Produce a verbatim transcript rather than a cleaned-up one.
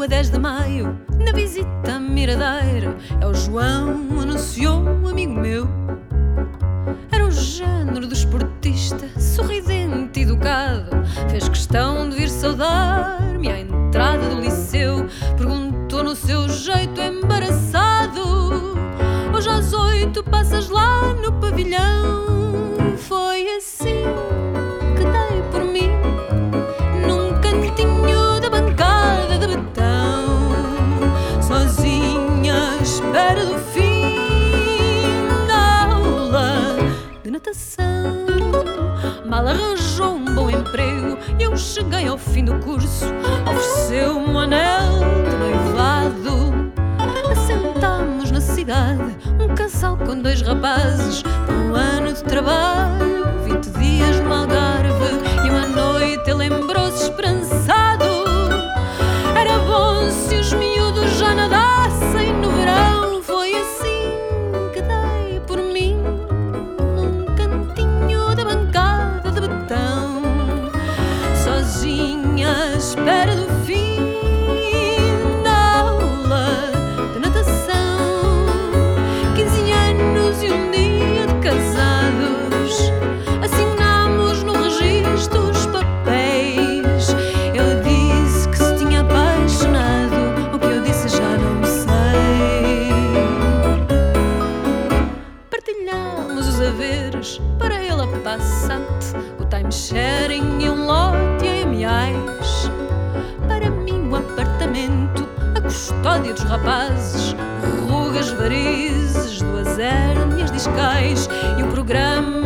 a dez de maio, na visita a Miradeira, é o João, anunciou um amigo meu. Era o género do esportista, sorridente e educado. Fez questão de vir saudar-me à entrada do liceu. Perguntou no seu jeito embaraçado: hoje às oito passas lá no pavilhão? Foi assim que dei por mim, num cantinho da bancada de betão, sozinha à espera do fim da aula de natação. Mal arranjou um bom emprego e eu cheguei ao fim do curso. Ofereceu-me um anel de noivado. Assentámos na cidade, um casal com dois rapazes, por um ano de trabalho, vinte dias no Algarve. E uma noite ele lembrou-se esperançado: era bom se os miúdos já nadassem no verão. Foi assim que dei por mim, num cantinho da bancada de betão, sozinha à espera do fim da aula de natação. Quinze anos e um dia de casados, assinámos no registro os papéis. Ele disse que se tinha apaixonado, o que eu disse já não sei. Partilhámos os haveres, para ele a Passat, o timesharing e um lote em Amiais. Para mim o apartamento, a custódia dos rapazes, rugas, varizes, duas hérnias discais e o programa